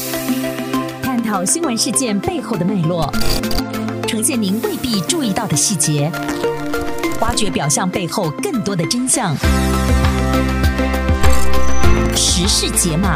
探讨新闻事件背后的脉络，呈现您未必注意到的细节，挖掘表象背后更多的真相。时事解码。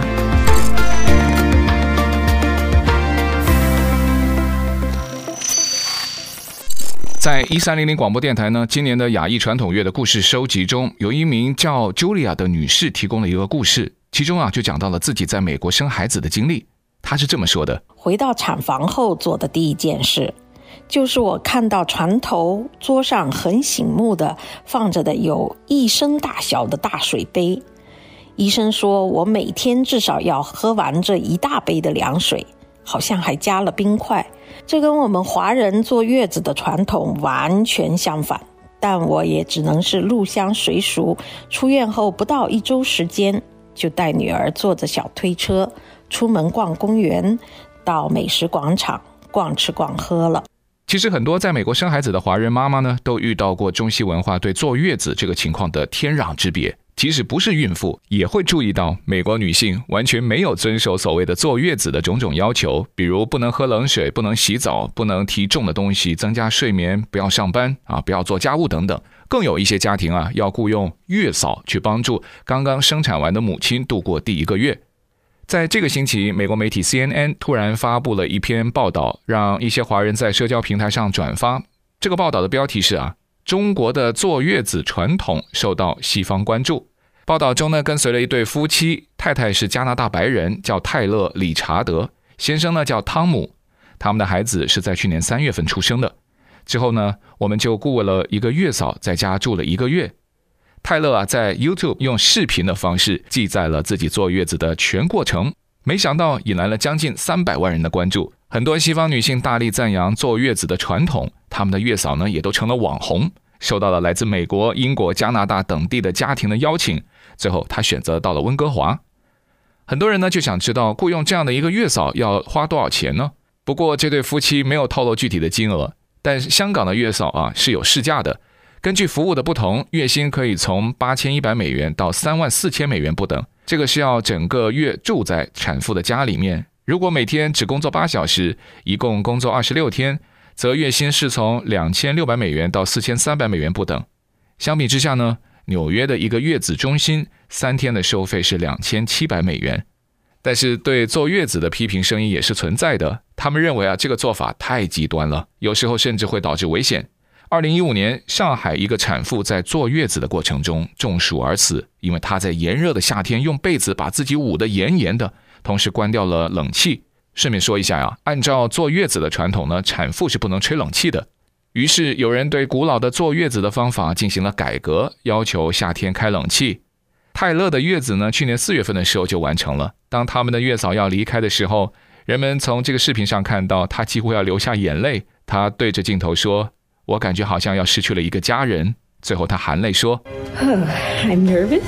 在1300广播电台呢，今年的亚裔传统乐的故事收集中，有一名叫 Julia 的女士提供了一个故事，其中就讲到了自己在美国生孩子的经历。她是这么说的： 回到产房后做的第一件事，就是我看到床头桌上很醒目的放着的有1升大小的大水杯。医生说我每天至少要喝完这一大杯的凉水，好像还加了冰块。这跟我们华人坐月子的传统完全相反，但我也只能是入乡随俗。出院后不到1周时间，就带女儿坐着小推车出门逛公园，到美食广场逛吃逛喝了。 其实很多在美国生孩子的华人妈妈呢，都遇到过中西文化对坐月子这个情况的天壤之别。即使不是孕妇，也会注意到美国女性完全没有遵守所谓的坐月子的种种要求，比如不能喝冷水，不能洗澡，不能提重的东西，增加睡眠，不要上班不要做家务等等。更有一些家庭要雇用月嫂去帮助刚刚生产完的母亲度过第1个月。在这个星期，美国媒体 CNN 突然发布了一篇报道，让一些华人在社交平台上转发。这个报道的标题是中国的坐月子传统受到西方关注。报道中呢，跟随了一对夫妻，太太是加拿大白人，叫泰勒·理查德，先生呢叫汤姆。他们的孩子是在去年3月份出生的。之后呢，我们就雇了一个月嫂在家住了1个月。泰勒在 YouTube 用视频的方式记载了自己坐月子的全过程，没想到引来了将近300万人的关注。很多西方女性大力赞扬坐月子的传统，他们的月嫂呢也都成了网红，受到了来自美国、英国、加拿大等地的家庭的邀请。最后他选择到了温哥华。很多人呢就想知道雇佣这样的一个月嫂要花多少钱呢？不过这对夫妻没有透露具体的金额，但香港的月嫂是有市价的，根据服务的不同，月薪可以从8100美元到34000美元不等。这个是要整个月住在产妇的家里面，如果每天只工作8小时，一共工作26天，则月薪是从2600美元到4300美元不等。相比之下呢，纽约的一个月子中心3天的收费是2700美元。但是对坐月子的批评声音也是存在的，他们认为这个做法太极端了，有时候甚至会导致危险。2015年，上海一个产妇在坐月子的过程中中暑而死，因为她在炎热的夏天用被子把自己捂得严严的，同时关掉了冷气。顺便说一下按照坐月子的传统呢，产妇是不能吹冷气的。于是有人对古老的坐月子的方法进行了改革，要求夏天开冷气。泰勒的月子呢，去年4月份的时候就完成了。当他们的月嫂要离开的时候，人们从这个视频上看到他几乎要流下眼泪。他对着镜头说：“我感觉好像要失去了一个家人。”最后他含泪说 ：“I'm nervous.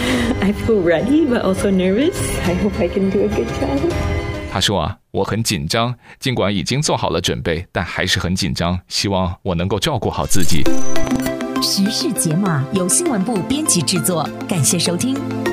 I feel ready, but also nervous. I hope I can do a good job.” 他说我很紧张，尽管已经做好了准备，但还是很紧张，希望我能够照顾好自己。 时事解码由新闻部编辑制作，感谢收听。